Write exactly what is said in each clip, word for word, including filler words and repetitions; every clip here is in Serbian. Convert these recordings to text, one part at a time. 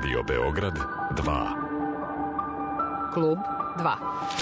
Radio Beograd dva. Klub dva.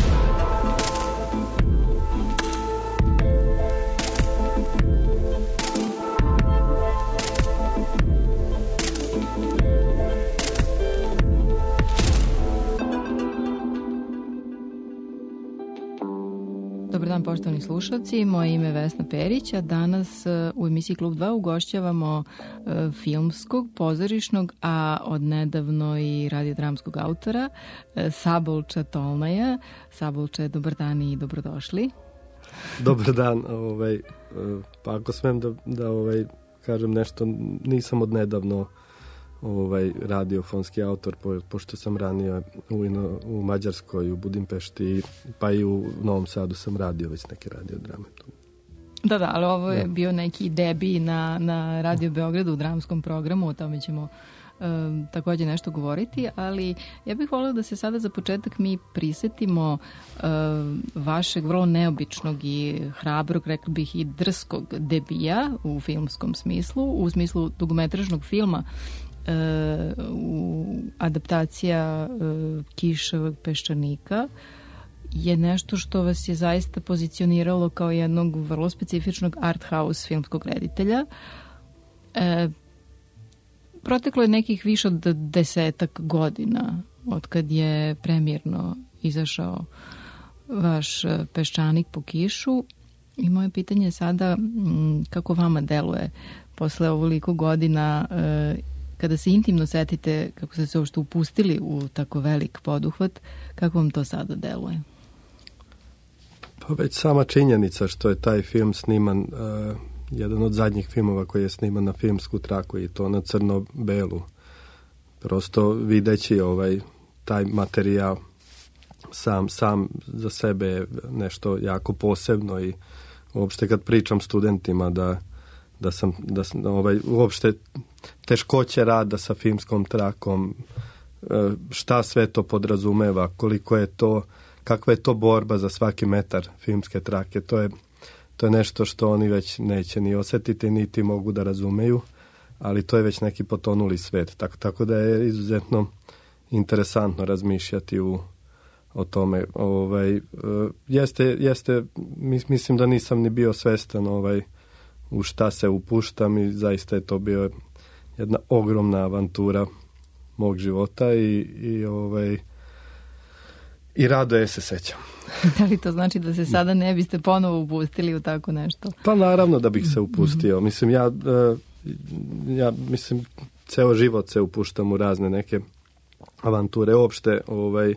Dobar dan, poštovani slušalci, moje ime je Vesna Perić, a danas u emisiji Klub dva ugošćavamo filmskog, pozorišnog, a odnedavno i radiodramskog autora Sabolča Tolnaja. Sabolče, dobar dan i dobrodošli. Dobar dan, ovaj, pa ako smem da, da ovaj, kažem nešto, nisam odnedavno ovaj, radiofonski autor, po, pošto sam ranio u, u Mađarskoj, u Budimpešti, pa i u Novom Sadu sam radio već neke radiodrame. Da, da, ali ovo je da. bio neki debi na, na Radio Beogradu u dramskom programu, o tome ćemo um, također nešto govoriti, ali ja bih voljela da se sada za početak mi prisetimo um, vašeg vrlo neobičnog i hrabrog, rekla bih i drskog debija u filmskom smislu, u smislu dugometražnog filma, Uh, u adaptacija uh, Kiševog peščanika je nešto što vas je zaista pozicioniralo kao jednog vrlo specifičnog art house filmskog reditelja. Uh, proteklo je nekih više od desetak godina od kad je premijerno izašao vaš Peščanik po kišu i moje pitanje je sada m, kako vama deluje posle ovoliko godina uh, kada se intimno setite kako ste se uopšte upustili u tako velik poduhvat, kako vam to sada deluje? Pa već sama činjenica što je taj film sniman, uh, jedan od zadnjih filmova koji je sniman na filmsku traku i to na crno-belu. Prosto videći ovaj, taj materijal sam, sam za sebe je nešto jako posebno i uopšte kad pričam studentima da da sam, da sam ovaj, uopšte teškoće rada sa filmskom trakom, šta sve to podrazumeva, koliko je to, kakva je to borba za svaki metar filmske trake, to je, to je nešto što oni već neće ni osjetiti, niti mogu da razumeju, ali to je već neki potonuli svet, tako, tako da je izuzetno interesantno razmišljati u, o tome. Ovaj, jeste, jeste, mislim da nisam ni bio svestan ovaj, u šta se upuštam i zaista je to bio jedna ogromna avantura mog života i, i, ovaj, i radoje se sećam. Da li to znači da se sada ne biste ponovo upustili u tako nešto? Pa naravno da bih se upustio. Mislim, ja, ja mislim, ceo život se upuštam u razne neke avanture. Uopšte ovaj,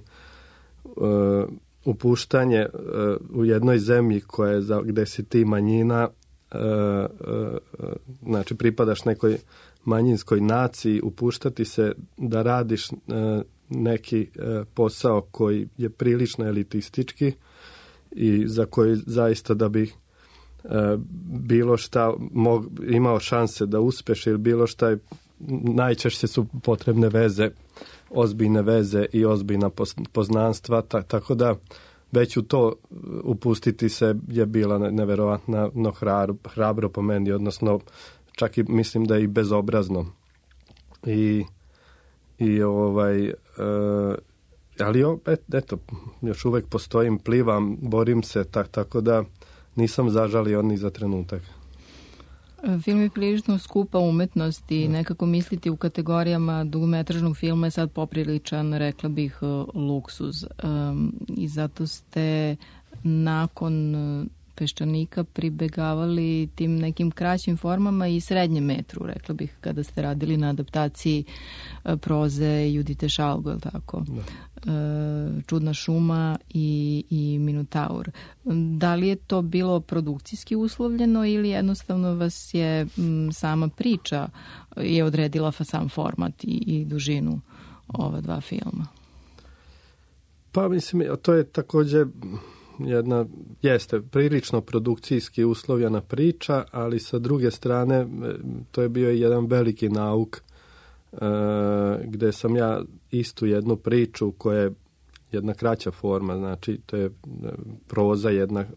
upuštanje u jednoj zemlji koja je za, gde si ti manjina, Uh, uh, znači pripadaš nekoj manjinskoj naciji, upuštati se da radiš uh, neki uh, posao koji je prilično elitistički i za koji zaista da bi uh, bilo šta mog, imao šanse da uspeš ili bilo šta, najčešće su potrebne veze, ozbiljne veze i ozbiljna poznanstva, ta, tako da već u to upustiti se je bila neverovatno no hrabro, hrabro po meni, odnosno čak i mislim da je i bezobrazno. I, i ovaj, e, ali opet, eto, još uvek postojim, plivam, borim se, tak, tako da nisam zažalio ni za trenutak. Film je prilično skupa umetnost i nekako misliti u kategorijama dugometražnog filma je sad popriličan, rekla bih, luksuz. Um, I zato ste nakon Peščanika pribegavali tim nekim kraćim formama i srednjem metru, rekla bih, kada ste radili na adaptaciji proze Judite Šalgo, je li tako? Da. Čudna šuma i, i Minotaur. Da li je to bilo produkcijski uslovljeno ili jednostavno vas je m, sama priča je odredila sam format i, i dužinu ova dva filma? Pa mislim, to je također jedna, jeste prilično produkcijski uslovljena priča, ali sa druge strane to je bio jedan veliki nauk e, gde sam ja istu jednu priču koja je jedna kraća forma, znači to je proza jedna e,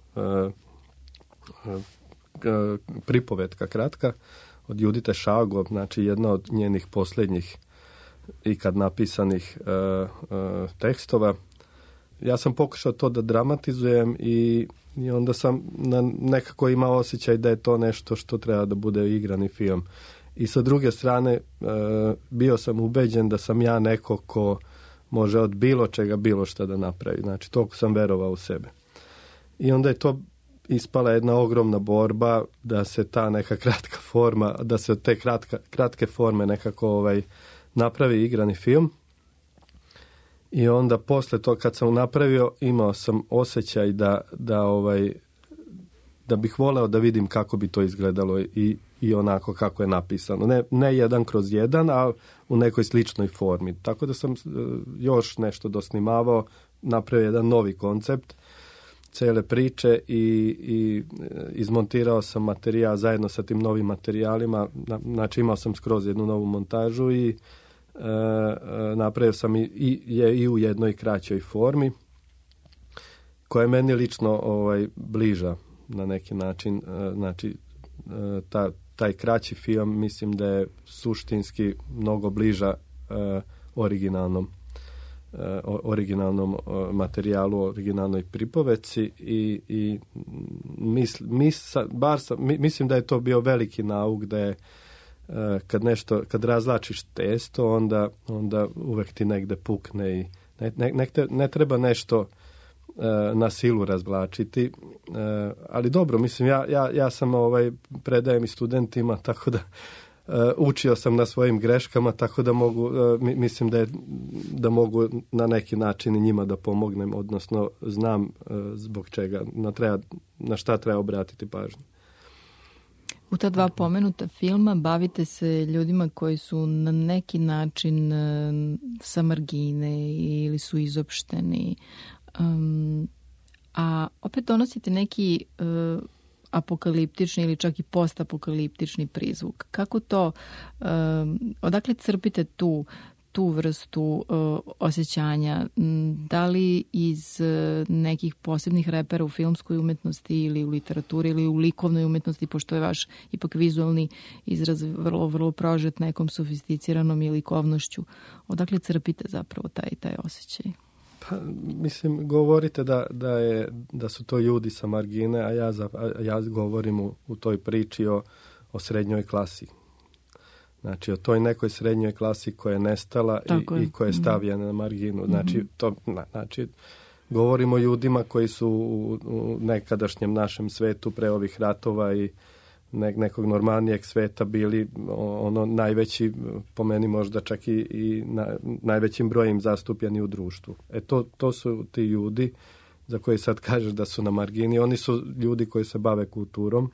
e, pripovetka kratka od Judite Šalgo, znači jedna od njenih posljednjih ikad napisanih uh, uh, tekstova. Ja sam pokušao to da dramatizujem i, i onda sam na, nekako imao osjećaj da je to nešto što treba da bude igrani film. I sa druge strane uh, bio sam ubeđen da sam ja neko ko može od bilo čega bilo šta da napravi. Znači, toliko sam verovao u sebe. I onda je to ispala jedna ogromna borba da se ta neka kratka forma, da se od te kratka, kratke forme nekako ovaj, napravi igrani film. I onda posle to kad sam napravio, imao sam osjećaj da, da, ovaj, da bih voleo da vidim kako bi to izgledalo i, i onako kako je napisano. Ne, ne jedan kroz jedan, a u nekoj sličnoj formi. Tako da sam još nešto dosnimavao, napravio jedan novi koncept cele priče i, i izmontirao sam materijal zajedno sa tim novim materijalima. Znači imao sam skroz jednu novu montažu i e, napravio sam i, i, je i u jednoj kraćoj formi koja je meni lično ovaj, bliža na neki način. E, znači ta, taj kraći film mislim da je suštinski mnogo bliža e, originalnom originalnom materijalu, originalnoj pripoveci i, i misl, mis, bar sam, mislim da je to bio veliki nauk da je kad nešto, kad razlačiš testo onda, onda uvek ti negde pukne i ne, ne, ne, ne treba nešto na silu razvlačiti, ali dobro, mislim ja, ja, ja sam ovaj, predajem i studentima tako da Uh, učio sam na svojim greškama, tako da mogu, uh, mislim da, je, da mogu na neki način i njima da pomognem, odnosno znam uh, zbog čega, na, treba, na šta treba obratiti pažnju. U ta dva pomenuta filma bavite se ljudima koji su na neki način uh, sa margine ili su izopšteni, um, a opet donosite neki uh, apokaliptični ili čak i postapokaliptični prizvuk. Kako to, um, odakle crpite tu, tu vrstu uh, osjećanja? Da li iz uh, nekih posebnih repera u filmskoj umetnosti ili u literaturi ili u likovnoj umetnosti, pošto je vaš ipak vizualni izraz vrlo, vrlo prožet nekom sofisticiranom i likovnošću? Odakle crpite zapravo taj, taj osjećaj? Pa, mislim, govorite da, da, je, da su to ljudi sa margine, a ja, za, a ja govorim u, u toj priči o, o srednjoj klasi. Znači, o toj nekoj srednjoj klasi koja je nestala i, i koja je stavljena na marginu. Znači, to, znači, govorimo o ljudima koji su u, u nekadašnjem našem svetu pre ovih ratova i ne, nekog normalnijeg sveta bili ono najveći, po meni možda čak i, i na, najvećim brojem zastupljeni u društvu. E to, to su ti ljudi za koje sad kažeš da su na margini. Oni su ljudi koji se bave kulturom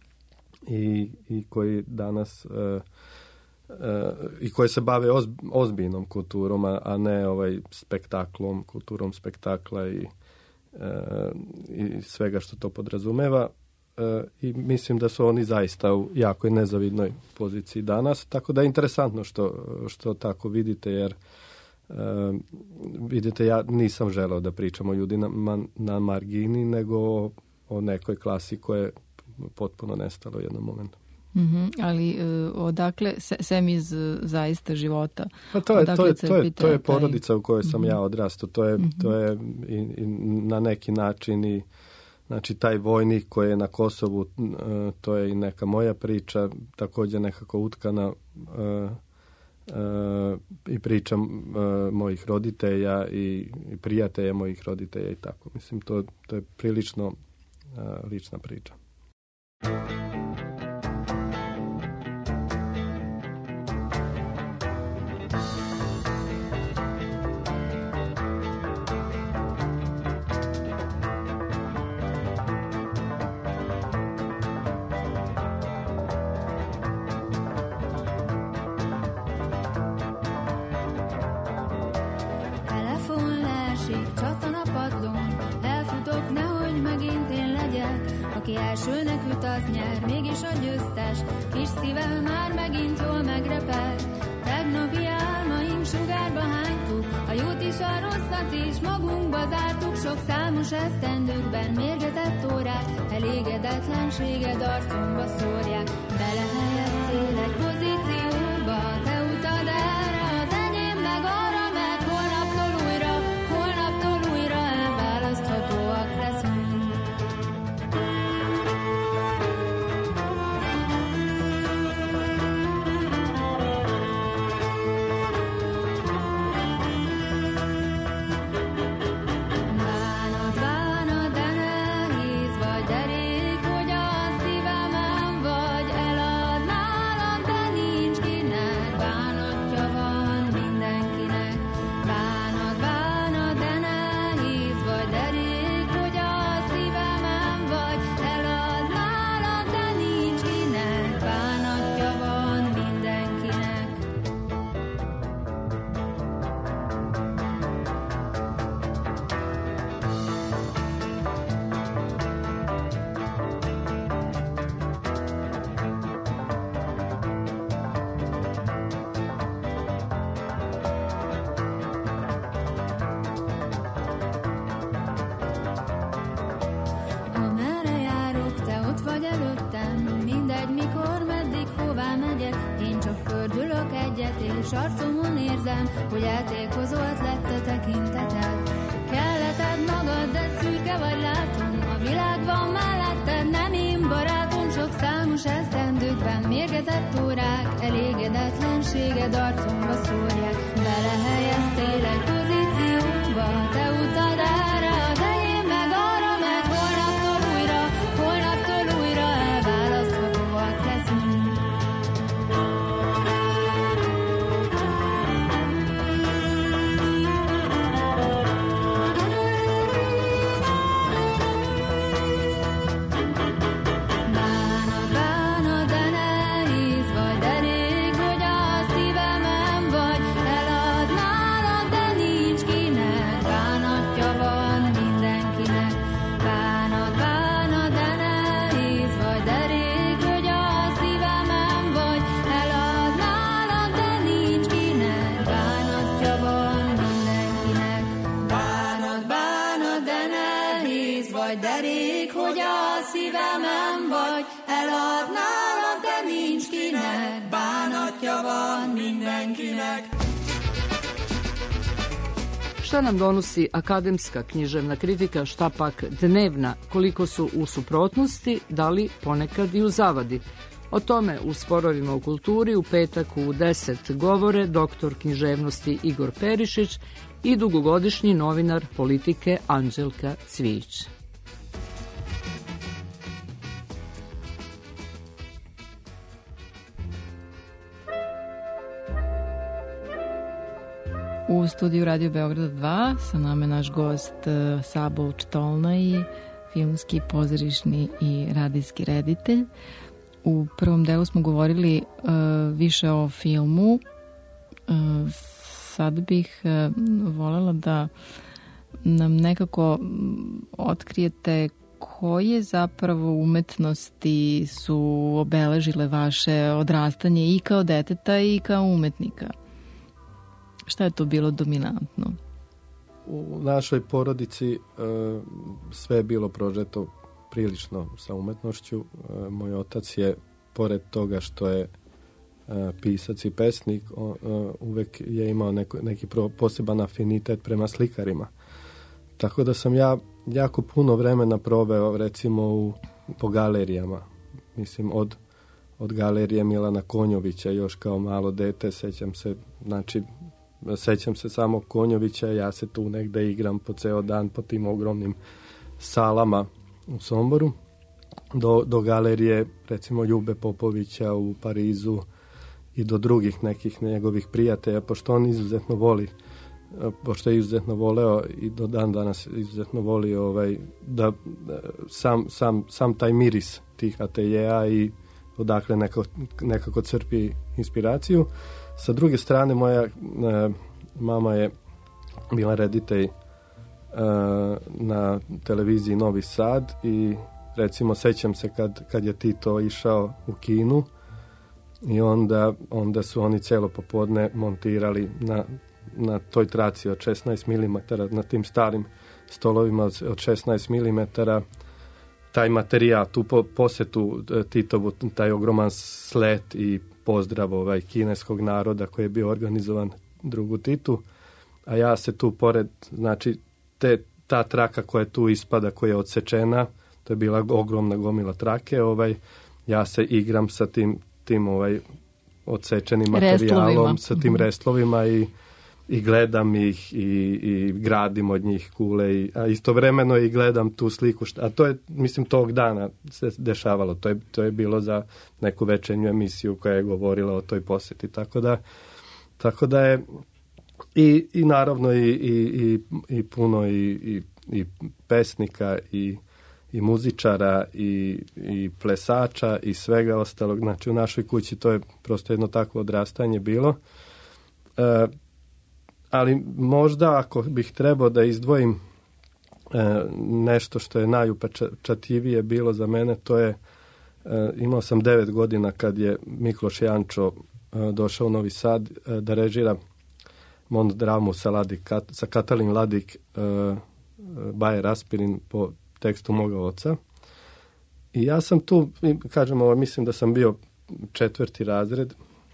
i, i koji danas uh, uh, i koji se bave oz, ozbiljnom kulturom, a, a ne ovaj spektaklom, kulturom spektakla i, uh, i svega što to podrazumeva. E, i mislim da su oni zaista u jakoj nezavidnoj poziciji danas, tako da je interesantno što, što tako vidite, jer e, vidite, ja nisam želeo da pričam o ljudima na margini, nego o, o nekoj klasi koja je potpuno nestala u jednom momentu. Mm-hmm, ali e, odakle, se, sem iz zaista života, pa to je, to je, to je, to je porodica u kojoj sam mm-hmm. ja odrastao, to je, mm-hmm. to je i, i na neki način i znači, taj vojnik koji je na Kosovu, to je i neka moja priča, također nekako utkana uh, uh, i priča uh, mojih roditelja i, i prijatelja mojih roditelja i tako. Mislim, to, to je prilično uh, lična priča. Aki elsőnek üt, az nyer, mégis a győztes, kis szíve már megint jól megrepel. Tegnapi álmaink sugárba hánytuk, a jót is, a rosszat is magunkba zártuk. Sok számos esztendőkben mérgetett órák, elégedetlenséged arcomba szórják. Belehelyeztél egy pozícióba, te utad erre az enyém és arcomon érzem, hogy eltékozolt lett a tekinteted. Kelleted magad, de szürke vagy látom, a világ van melletted, nem én barátom, sok számos esztendőkben mérgetett órák, elégedetlenséged arcomba szórják. Belehelyeztél egy pozícióba, te utad erre, de én meg arra, meg holnaptól újra, holnaptól újra elválaszthatóak leszünk. Šta nam donosi akademska književna kritika, šta pak dnevna, koliko su u suprotnosti, da li ponekad i u zavadi? O tome u Sporovima u kulturi u petak u deset govore doktor književnosti Igor Perišić i dugogodišnji novinar politike Anđelka Cvijić. U studiju Radio Beograda dva sa nama je naš gost Sabo Učtolnaj, filmski, pozorišni i radijski reditelj. U prvom delu smo govorili uh, više o filmu. Uh, sad bih uh, voljela da nam nekako otkrijete koje zapravo umetnosti su obeležile vaše odrastanje i kao deteta i kao umetnika. Šta je to bilo dominantno? U našoj porodici uh, sve je bilo prožeto prilično sa umetnošću. Uh, moj otac je, pored toga što je uh, pisac i pesnik, on, uh, uvek je imao neko, neki pro, poseban afinitet prema slikarima. Tako da sam ja jako puno vremena proveo recimo u, po galerijama. Mislim, od, od galerije Milana Konjovića još kao malo dete, sećam se, znači, sećam se samo Konjovića, ja se tu negde igram po ceo dan po tim ogromnim salama u Somboru, do, do galerije recimo Ljube Popovića u Parizu i do drugih nekih njegovih prijatelja, pošto on izuzetno voli, pošto je izuzetno voleo i do dan danas izuzetno voli ovaj, da, da sam, sam, sam taj miris tih ateljeja i odakle neko, nekako crpi inspiraciju. Sa druge strane, moja e, mama je bila reditelj e, na televiziji Novi Sad i recimo sećam se kad, kad je Tito išao u Kinu i onda, onda su oni celo popodne montirali na, na toj traci od šesnaest milimetara, na tim starim stolovima od šesnaest milimetara, taj materijal, tu po, posetu Titovu, taj ogroman slet i pozdrav ovaj kineskog naroda koji je bio organizovan drugu Titu, a ja se tu pored, znači te, ta traka koja tu ispada, koja je odsečena, to je bila ogromna gomila trake, ovaj, ja se igram sa tim, tim ovaj odsečenim materijalom, restlovima. Sa tim restlovima i, i gledam ih i, i gradim od njih kule, i, a istovremeno i gledam tu sliku, šta, a to je, mislim, tog dana se dešavalo, to je, to je bilo za neku večernju emisiju koja je govorila o toj poseti, tako da, tako da je i, i naravno i, i, i, i puno i, i, i pesnika i, i muzičara i, i plesača i svega ostalog, znači u našoj kući to je prosto jedno takvo odrastanje bilo. E, ali možda ako bih trebao da izdvojim e, nešto što je najupečatljivije bilo za mene, to je, e, imao sam devet godina kad je Mikloš Jančo e, došao u Novi Sad e, da režira monodramu sa, Ladik, kat, sa Katalin Ladik, e, Baje Raspirin po tekstu moga oca. I ja sam tu, kažem ovo, mislim da sam bio četvrti razred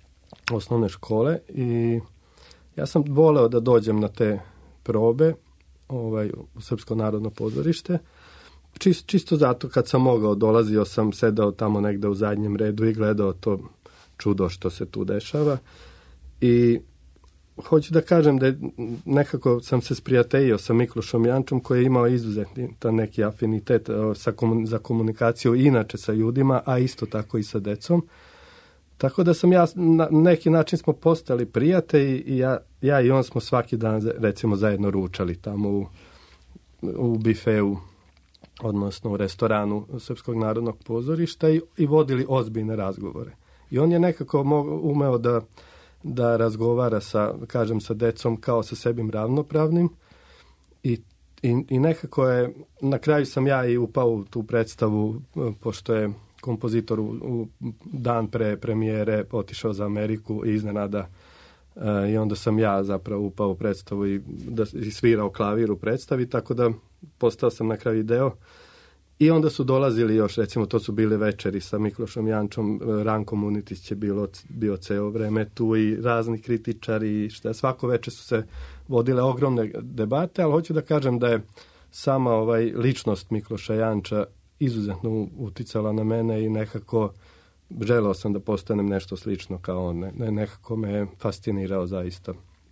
osnovne škole i ja sam voleo da dođem na te probe ovaj, u Srpsko narodno pozorište. Čist, čisto zato kad sam mogao, dolazio sam, sedao tamo negde u zadnjem redu i gledao to čudo što se tu dešava. I hoću da kažem da je, nekako sam se sprijateljio sa Miklošom Jančom koji je imao izuzetni ta neki afinitet sa komun, za komunikaciju inače sa ljudima, a isto tako i sa decom. Tako da sam ja, na neki način smo postali prijatelji i ja, ja i on smo svaki dan recimo zajedno ručali tamo u, u bifeu, odnosno u restoranu Srpskog narodnog pozorišta i, i vodili ozbiljne razgovore. I on je nekako umeo da, da razgovara sa, kažem, sa decom kao sa sebim ravnopravnim i, i, i nekako je, na kraju sam ja i upao u tu predstavu, pošto je kompozitor u, u dan pre premijere otišao za Ameriku i iznenada uh, i onda sam ja zapravo upao u predstavu i, da, i svirao klavir u predstavi, tako da postao sam na kraju deo. I onda su dolazili još, recimo to su bile večeri sa Miklošom Jančom, Ranko Munitić je bilo, bio ceo vreme tu i razni kritičari i šta, svako večer su se vodile ogromne debate, ali hoću da kažem da je sama ovaj ličnost Mikloša Janča izuzetno uticala na mene i nekako želeo sam da postanem nešto slično kao on. Ne, nekako me je fascinirao zaista.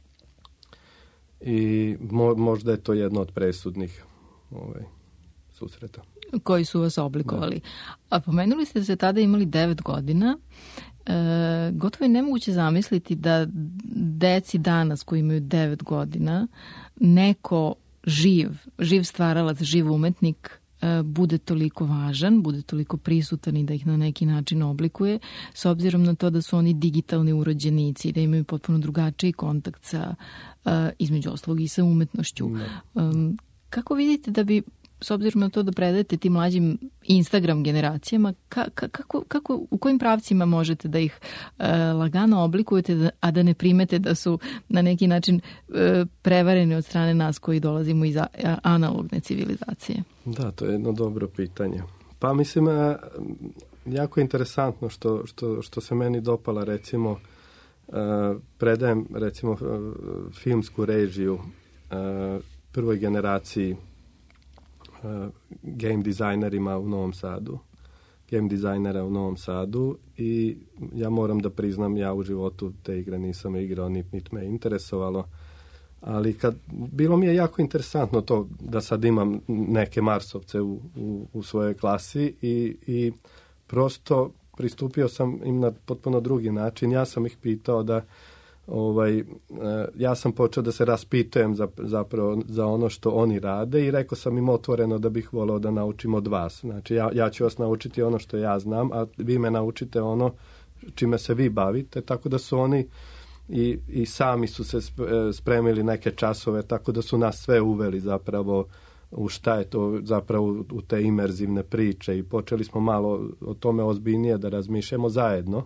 I mo, možda je to jedno od presudnih ovaj, susreta. Koji su vas oblikovali. Da. A pomenuli ste da ste tada imali devet godina. E, gotovo je nemoguće zamisliti da deci danas koji imaju devet godina neko živ, živ stvaralac, živ umetnik bude toliko važan, bude toliko prisutan i da ih na neki način oblikuje, s obzirom na to da su oni digitalni urođenici, da imaju potpuno drugačiji kontakt sa, između ostalog i sa umetnošću. Um, kako vidite da bi, s obzirom na to da predajete tim mlađim Instagram generacijama, ka, ka, kako, kako, u kojim pravcima možete da ih e, lagano oblikujete, da, a da ne primete da su na neki način e, prevareni od strane nas koji dolazimo iz a, analogne civilizacije? Da, to je jedno dobro pitanje. Pa mislim, a, jako interesantno što, što, što se meni dopala, recimo, a, predajem recimo a, filmsku režiju a, prvoj generaciji Uh, game dizajnerima u Novom Sadu, game dizajnera u Novom Sadu i ja moram da priznam, ja u životu te igre nisam igrao, niti nit me interesovalo, ali kad, bilo mi je jako interesantno to da sad imam neke Marsovce u, u, u svojoj klasi i, i prosto pristupio sam im na potpuno drugi način. Ja sam ih pitao da Ovaj, ja sam počeo da se raspitujem za, zapravo za ono što oni rade i rekao sam im otvoreno da bih voleo da naučim od vas. Znači, ja, ja ću vas naučiti ono što ja znam, a vi me naučite ono čime se vi bavite, tako da su oni i, i sami su se spremili neke časove, tako da su nas sve uveli zapravo u šta je to zapravo u te imerzivne priče i počeli smo malo o tome ozbiljnije da razmišljamo zajedno.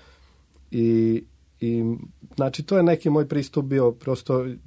I I, znači, to je neki moj pristup bio, prosto e,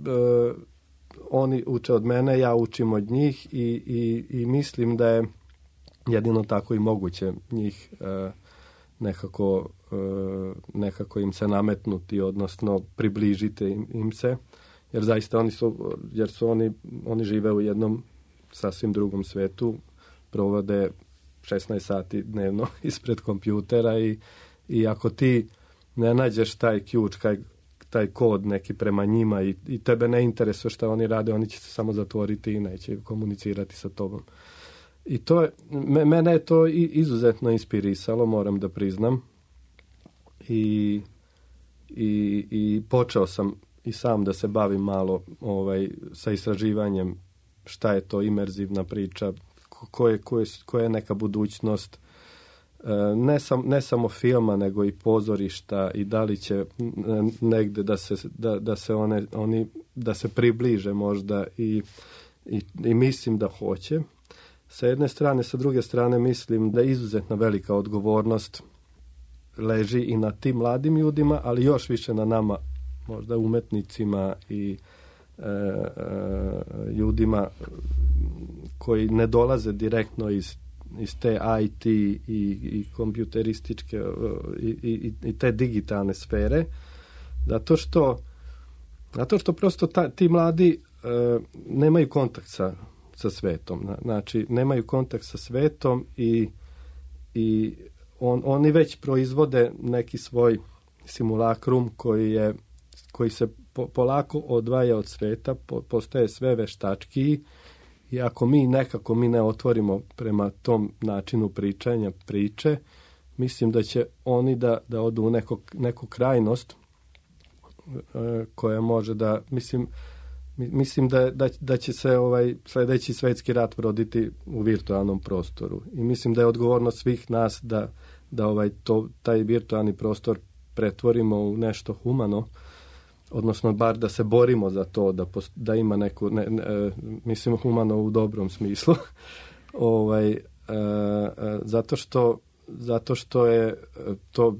oni uče od mene, ja učim od njih i, i, i mislim da je jedino tako i moguće njih e, nekako, e, nekako im se nametnuti, odnosno približiti im, im se, jer zaista oni su, jer su oni, oni žive u jednom sasvim drugom svetu, provode šesnaest sati dnevno ispred kompjutera i, i ako ti ne nađeš taj ključ, taj, taj kod neki prema njima i, i tebe ne interesuje šta oni rade, oni će se samo zatvoriti i neće komunicirati sa tobom. I to je, me, mene je to i, izuzetno inspirisalo, moram da priznam. I, i, i počeo sam i sam da se bavim malo ovaj, sa istraživanjem šta je to imerzivna priča, ko je, ko je, ko je neka budućnost, Ne, sam, ne samo filma, nego i pozorišta i da li će negde da se, da, da se, one, oni, da se približe možda i, i, i mislim da hoće. Sa jedne strane, sa druge strane mislim da je izuzetno velika odgovornost leži i na tim mladim ljudima, ali još više na nama, možda umetnicima i e, e, ljudima koji ne dolaze direktno iz iz te I T i, i kompjuterističke i, i, i te digitalne sfere, Zato što, zato što prosto ta, ti mladi e, nemaju kontakt sa, sa svetom. Znači, nemaju kontakt sa svetom i, i on, oni već proizvode neki svoj simulakrum koji, je, koji se po, polako odvaja od sveta, po, postaje sve veštačkiji i ako mi nekako mi ne otvorimo prema tom načinu pričanja priče, mislim da će oni da, da odu u neko, neku krajnost e, koja može da, mislim, mislim da, da, da će se ovaj sledeći svetski rat roditi u virtualnom prostoru. I mislim da je odgovornost svih nas da, da ovaj, to, taj virtualni prostor pretvorimo u nešto humano, odnosno bar da se borimo za to, da, post, da ima neku, ne, ne, mislim humano u dobrom smislu, ovaj, e, e, zato što zato što je to,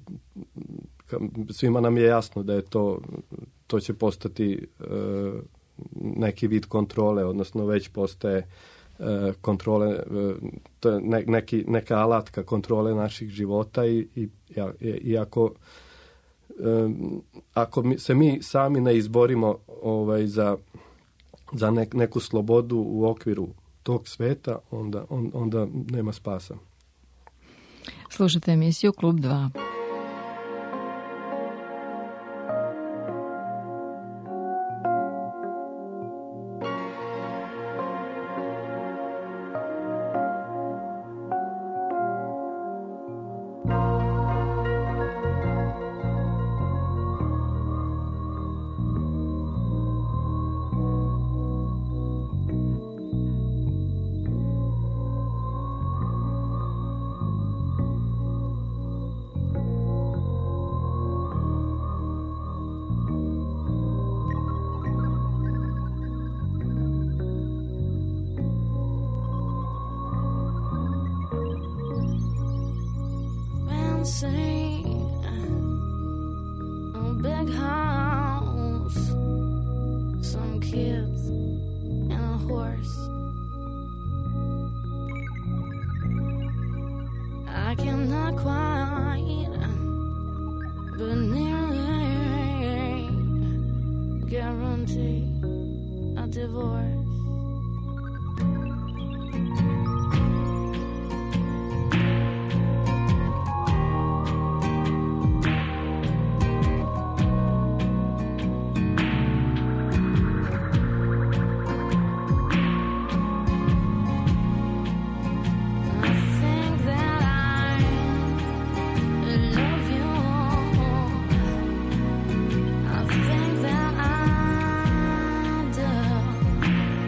svima nam je jasno da je to, to će postati e, neki vid kontrole, odnosno već postaje e, kontrole, e, to je ne, neki, neka alatka kontrole naših života i, i, i ako, e, ako mi, se mi sami ne izborimo ovaj, za, za nek, neku slobodu u okviru tog sveta, onda, on, onda nema spasa. Slušajte emisiju Klub dva. I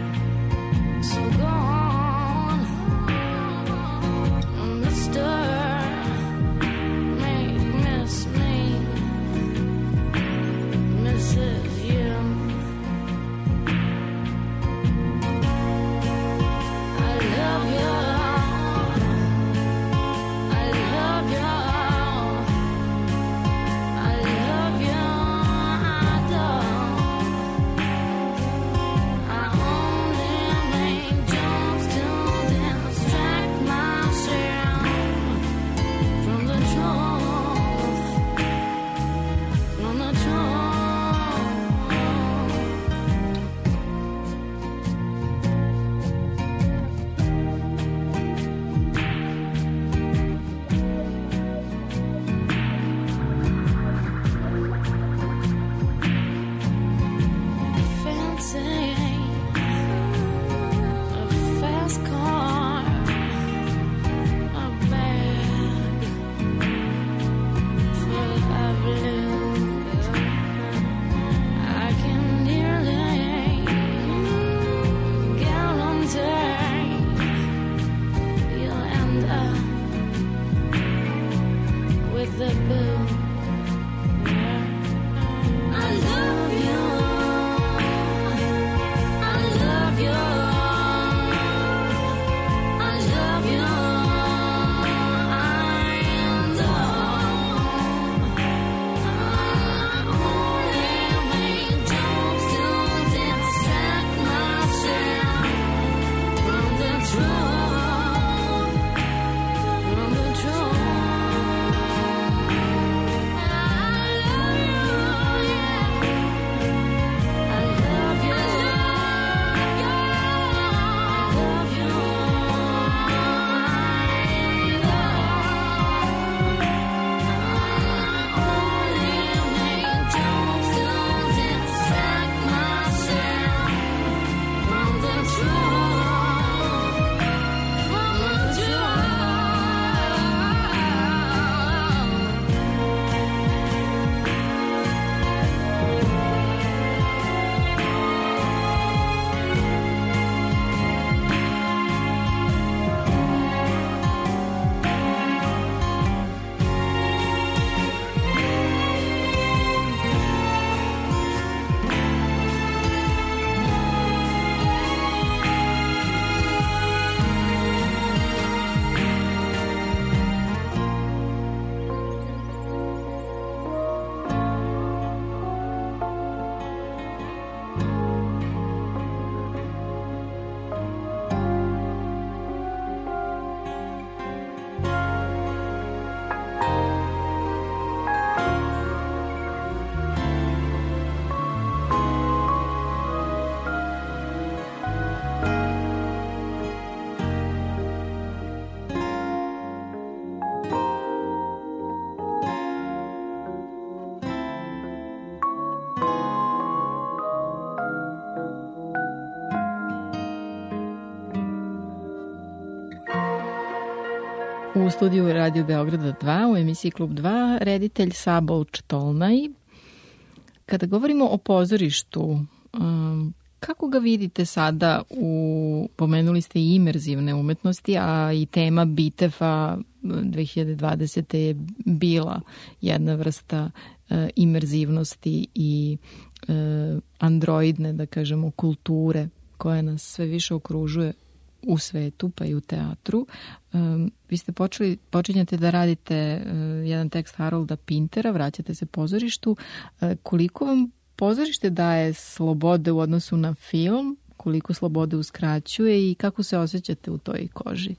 studiju Radio Beograda dva u emisiji Klub dva, reditelj Sabol Čtolnaj. Kada govorimo o pozorištu, kako ga vidite sada u, pomenuli ste i imerzivne umetnosti, a i tema Bitefa dve hiljade dvadesete je bila jedna vrsta imerzivnosti i androidne, da kažemo, kulture koja nas sve više okružuje u svetu, pa i u teatru. Um, vi ste počeli, počinjate da radite uh, jedan tekst Harolda Pintera, vraćate se pozorištu. Uh, koliko vam pozorište daje slobode u odnosu na film, koliko slobode uskraćuje i kako se osjećate u toj koži?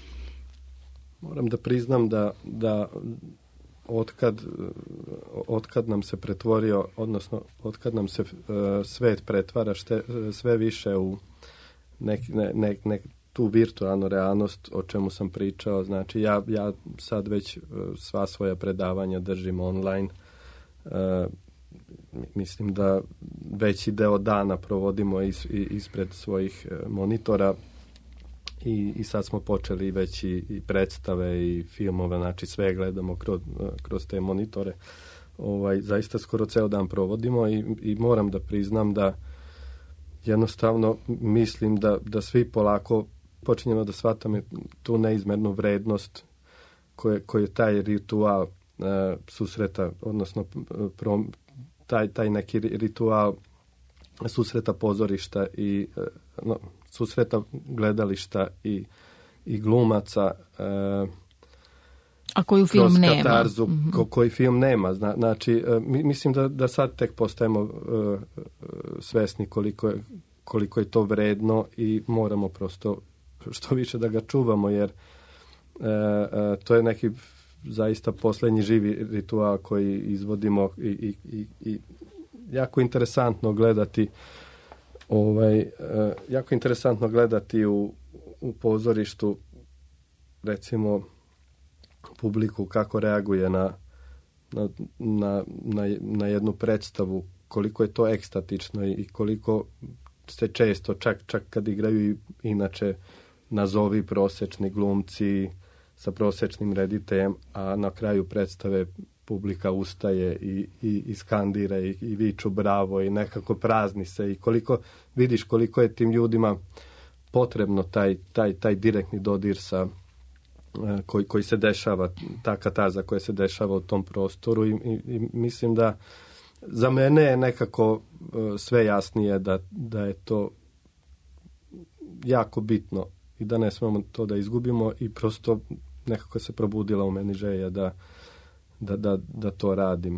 Moram da priznam da, da otkad, otkad nam se pretvorio, odnosno otkad nam se uh, svet pretvara šte, sve više u nek, ne, ne, ne, tu virtualnu realnost o čemu sam pričao. Znači ja, ja sad već uh, sva svoja predavanja držim online. Uh, mislim da veći deo dana provodimo is, ispred svojih uh, monitora i, i sad smo počeli već i, i predstave i filmove, znači sve gledamo kroz, uh, kroz te monitore. Ovaj, zaista skoro ceo dan provodimo i, i moram da priznam da jednostavno mislim da, da svi polako počinjemo da shvatamo tu neizmernu vrednost koje, koje taj ritual uh, susreta, odnosno prom, taj, taj neki ritual susreta pozorišta i uh, no, susreta gledališta i, i glumaca uh, a koju film nema. Katarzu, mm-hmm. ko, koji film nema. Zna, znači, uh, mi, mislim da, da sad tek postajemo uh, uh, svesni koliko je, koliko je to vredno i moramo prosto što više da ga čuvamo, jer uh, uh, to je neki zaista poslednji živi ritual koji izvodimo i, i, i, i jako interesantno gledati ovaj, uh, jako interesantno gledati u, u pozorištu, recimo, publiku kako reaguje na, na, na, na, na jednu predstavu, koliko je to ekstatično i koliko se često, čak, čak kad igraju i inače nazovi prosečni glumci sa prosečnim rediteljem, a na kraju predstave publika ustaje i, i, i skandira i, i viču bravo i nekako prazni se i koliko vidiš koliko je tim ljudima potrebno taj, taj, taj direktni dodir sa Koji, koji se dešava, ta katarza koja se dešava u tom prostoru i, i, i mislim da za mene je nekako uh, sve jasnije da, da je to jako bitno i da ne smemo to da izgubimo i prosto nekako se probudila u meni želja da, da, da, da to radim.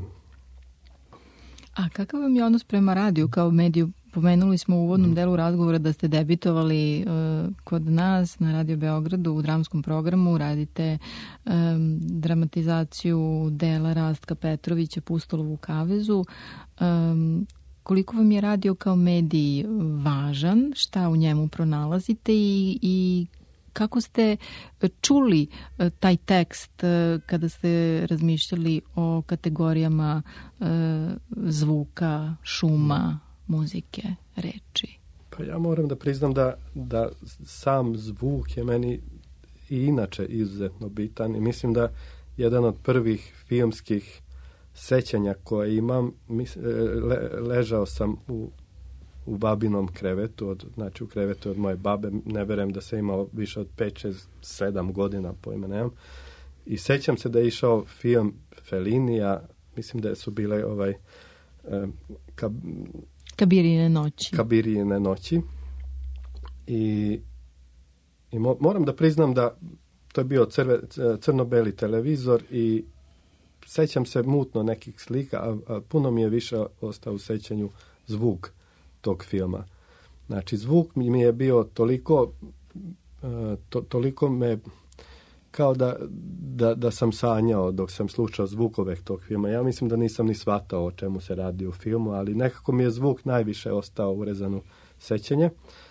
A kakav vam je odnos prema radiju kao mediju? Pomenuli smo u uvodnom delu razgovora da ste debitovali uh, kod nas na Radio Beogradu u dramskom programu, radite um, dramatizaciju dela Rastka Petrovića Pustolovu kavezu. Um, koliko vam je radio kao medij važan, šta u njemu pronalazite i, i kako ste čuli uh, taj tekst uh, kada ste razmišljali o kategorijama uh, zvuka, šuma, muzike, reči? Pa ja moram da priznam da, da sam zvuk je meni i inače izuzetno bitan i mislim da jedan od prvih filmskih sećanja koje imam, mis, le, ležao sam u, u babinom krevetu, od, znači u krevetu od moje babe, ne verujem da se imao više od pet, šest, sedam godina, pojma nemam, i sećam se da je išao film Fellinija, mislim da su bile ovaj eh, ka, Kabirijine noći. Kabirijine noći. I, i mo, moram da priznam da to je bio crve, crno-beli televizor i sećam se mutno nekih slika, a, a puno mi je više ostao u sećanju zvuk tog filma. Znači, zvuk mi je bio toliko, to, toliko me kao da, da, da sam sanjao dok sam slušao zvukove tog filma. Ja mislim da nisam ni shvatao o čemu se radi u filmu, ali nekako mi je zvuk najviše ostao urezan u sećanje.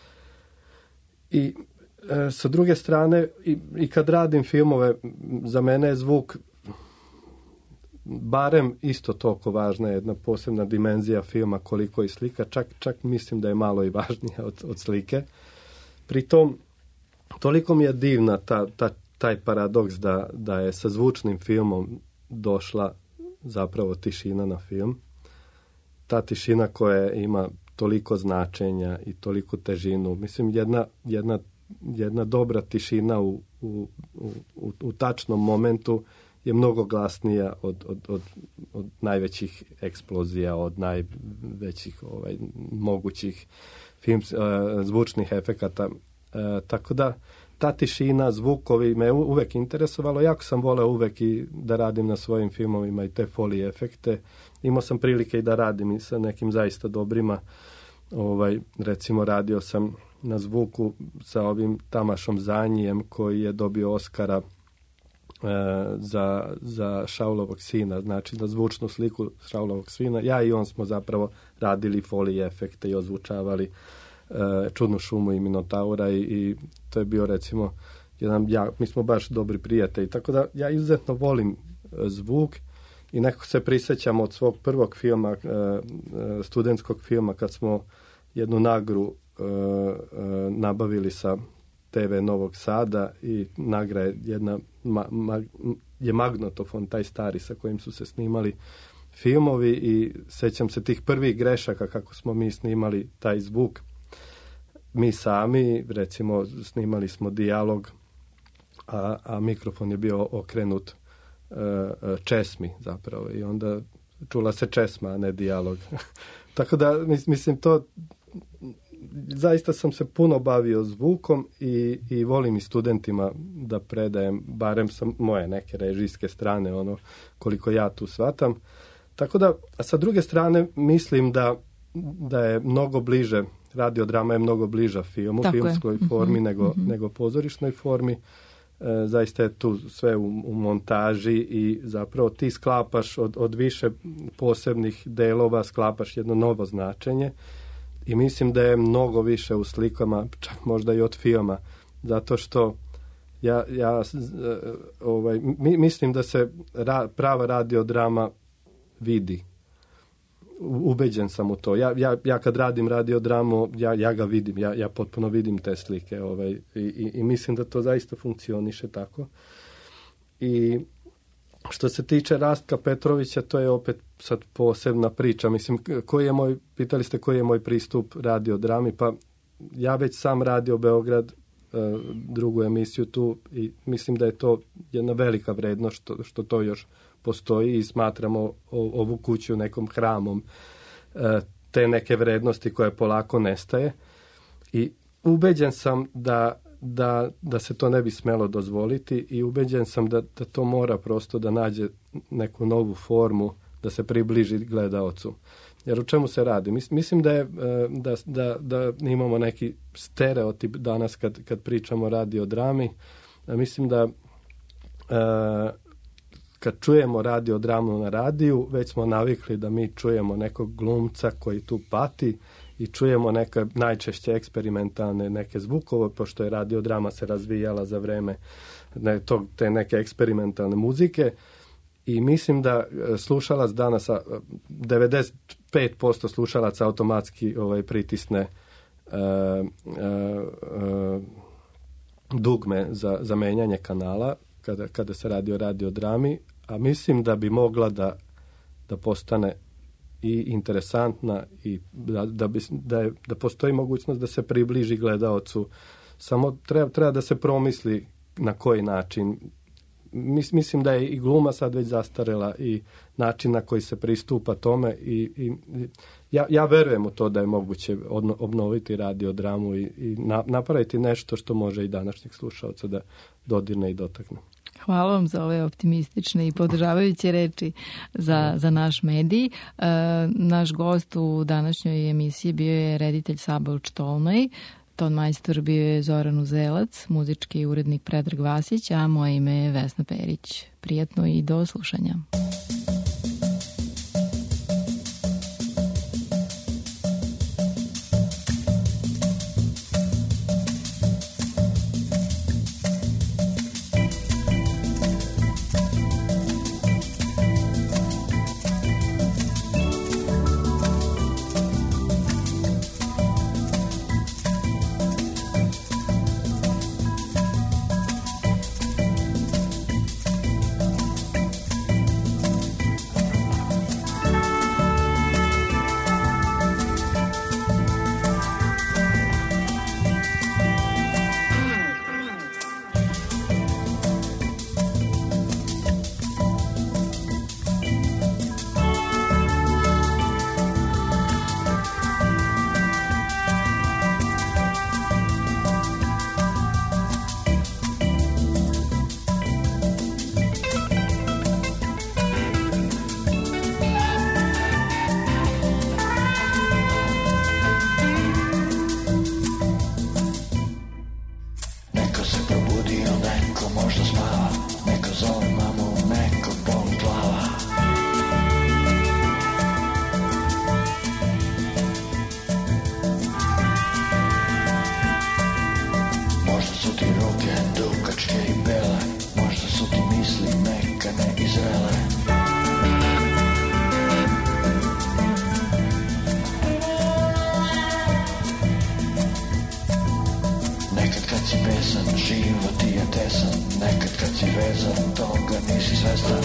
I e, sa druge strane, i, i kad radim filmove, za mene je zvuk barem isto toliko važna, jedna posebna dimenzija filma koliko i slika, čak, čak mislim da je malo i važnija od, od slike. Pritom, toliko mi je divna ta, ta taj paradoks da, da je sa zvučnim filmom došla zapravo tišina na film. Ta tišina koja ima toliko značenja i toliko težinu. Mislim, jedna, jedna, jedna dobra tišina u, u, u, u tačnom momentu je mnogo glasnija od, od, od, od najvećih eksplozija, od najvećih ovaj, mogućih film, uh, zvučnih efekata. Uh, tako da ta tišina, zvukovi me uvek interesovalo. Jako sam voleo uvek i da radim na svojim filmovima i te folije efekte. Imao sam prilike i da radim i sa nekim zaista dobrima. Ovaj, recimo radio sam na zvuku sa ovim Tamašom Zanjijem koji je dobio Oskara e, za, za Šaulovog sina, znači za zvučnu sliku Šaulovog sina. Ja i on smo zapravo radili folije efekte i ozvučavali e, Čudnu šumu i Minotaura i, i to je bio recimo jedan, ja, mi smo baš dobri prijatelji, tako da ja izuzetno volim zvuk i nekako se prisjećam od svog prvog filma, e, studentskog filma, kad smo jednu nagru e, e, nabavili sa te ve Novog Sada i nagra je jedna ma, ma, je magnetofon, taj stari sa kojim su se snimali filmovi i sećam se tih prvih grešaka kako smo mi snimali taj zvuk. Mi sami, recimo, snimali smo dijalog, a, a mikrofon je bio okrenut uh, česmi zapravo i onda čula se česma, a ne dijalog. Tako da, mislim, to zaista sam se puno bavio zvukom i, i volim i studentima da predajem, barem sa moje neke režijske strane, ono koliko ja tu shvatam. Tako da, a sa druge strane, mislim da, da je mnogo bliže, radiodrama je mnogo bliža filmu, Tako filmskoj je. formi Mm-hmm. nego, Mm-hmm. nego pozorišnoj formi. E, zaista je tu sve u, u montaži i zapravo ti sklapaš od, od više posebnih delova, sklapaš jedno novo značenje i mislim da je mnogo više u slikama, čak možda i od filma, zato što ja, ja ovaj, mi, mislim da se ra, prava radiodrama vidi. Ubeđen sam u to. Ja, ja, ja kad radim radiodramu, ja, ja ga vidim, ja, ja potpuno vidim te slike ovaj, i, i, i mislim da to zaista funkcioniše tako. I što se tiče Rastka Petrovića, to je opet sad posebna priča. Mislim, koji je moj, pitali ste koji je moj pristup radiodrami, pa ja već sam radio Beograd, drugu emisiju tu i mislim da je to jedna velika vrednost što, što to još postoji i smatramo ovu kuću nekom hramom te neke vrednosti koje polako nestaje i ubeđen sam da, da, da se to ne bi smelo dozvoliti i ubeđen sam da, da to mora prosto da nađe neku novu formu da se približi gledaocu. Jer o čemu se radi? Mislim da, je, da, da, da imamo neki stereotip danas kad, kad pričamo o radiodrami. Mislim da kad čujemo radiodramu na radiju, već smo navikli da mi čujemo nekog glumca koji tu pati i čujemo neke najčešće eksperimentalne neke zvukove, pošto je radiodrama se razvijala za vreme ne, tog, te neke eksperimentalne muzike. I mislim da slušalac danas, devedeset pet posto slušalaca automatski ovaj, pritisne uh, uh, uh, dugme za, za menjanje kanala kada, kada se radi o radiodrami, a mislim da bi mogla da, da postane i interesantna i da, da, bi, da, je, da postoji mogućnost da se približi gledaocu. Samo treba, treba da se promisli na koji način. Mislim da je i gluma sad već zastarela i način na koji se pristupa tome i, i ja, ja verujem u to da je moguće obnoviti radiodramu i, i na, napraviti nešto što može i današnjeg slušalca da dodirne i dotakne. Hvala vam za ove optimistične i podržavajuće reči za, za naš medij. E, naš gost u današnjoj emisiji bio je reditelj Sabo Štolnoj, ton majstor bio je Zoran Uzelac, muzički urednik Predrag Vasić, a moje ime je Vesna Perić. Prijatno i do slušanja. toga nisi svestan.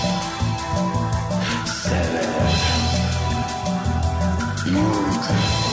Jug.